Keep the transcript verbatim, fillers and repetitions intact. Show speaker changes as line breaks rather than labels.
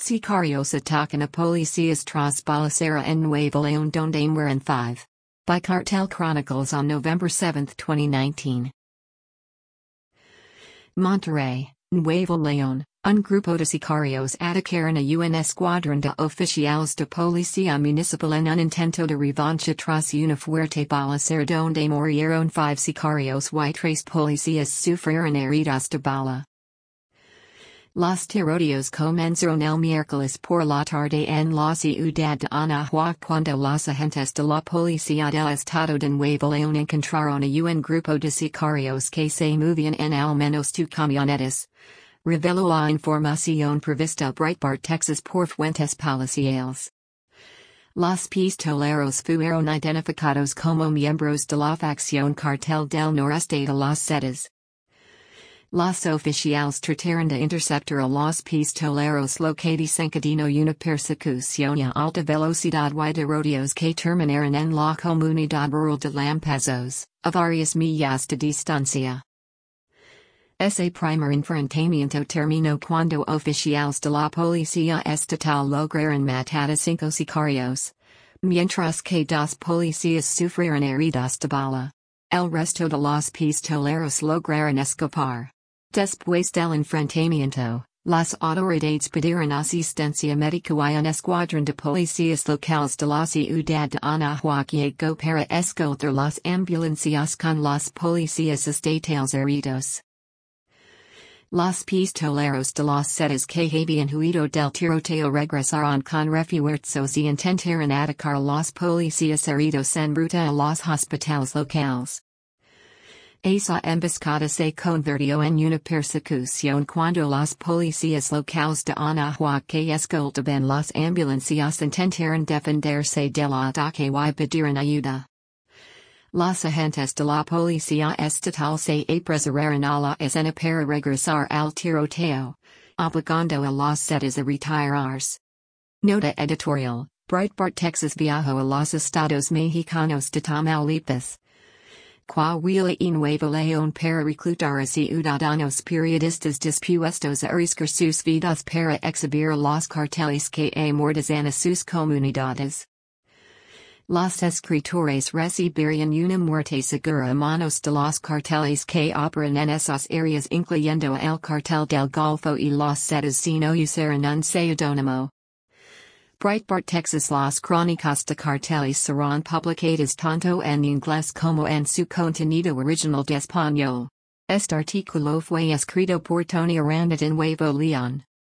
Sicarios atacan a policías tras balacera en Nuevo León donde mueren five. By Cartel Chronicles on November seventh twenty nineteen. Monterrey, Nuevo León, un grupo de sicarios atacaron a un escuadrón de oficiales de policía municipal en un intento de revancha tras una fuerte balacera donde murieron five sicarios y tres policías sufrieron heridas de bala. Los tiroteos comenzaron el miércoles por la tarde en la ciudad de Anahuac cuando los agentes de la policía del estado de Nuevo León encontraron a un grupo de sicarios que se movían en al menos two camionetas. Reveló la información prevista Breitbart Texas por fuentes policiales. Los pistoleros fueron identificados como miembros de la facción Cartel del Noreste de las Zetas. Los oficiales trataron de interceptar a los pistoleros lo que desencadenó una persecución a alta velocidad y tiroteos que terminaron en la comunidad rural de Lampazos, a varias millas de distancia. Ese primer enfrentamiento terminó cuando oficiales de la policía estatal lograron matar a cinco sicarios, mientras que dos policías sufrieron heridas de bala. El resto de los pistoleros lograron escapar. Después del enfrentamiento, las autoridades pidieron asistencia médica y un escuadrón de policías locales de la ciudad de Anahuac llegó para escoltar las ambulancias con los policías estatales heridos. Los pistoleros de las Zetas que habían huido del tiroteo regresaron con refuerzos y intentaron atacar a los policías heridos en ruta a los hospitales locales. Esa emboscada se convirtió en una persecución cuando los policías locales de Anahuac que escoltaban las ambulancias intentaron defenderse del ataque y pidieron ayuda. Los agentes de la policía estatal se apresuraron a la escena para regresar al tiroteo, obligando a los Zetas a retirarse. Nota editorial: Breitbart Texas viajó a los estados mexicanos de Tamaulipas, Coahuila y Nuevo León para reclutar a ciudadanos periodistas dispuestos a arriesgar sus vidas para exhibir a los carteles que amordazan a sus comunidades. Los escritores recibirían una muerte segura a manos de los carteles que operan en esas áreas incluyendo el cartel del Golfo y los Zetas si no usaran un seudónimo. Breitbart Texas. Las crónicas de carteles serán publicadas tanto en inglés como en su contenido original de español. Este artículo fue escrito por Tony Aranda de Nuevo León.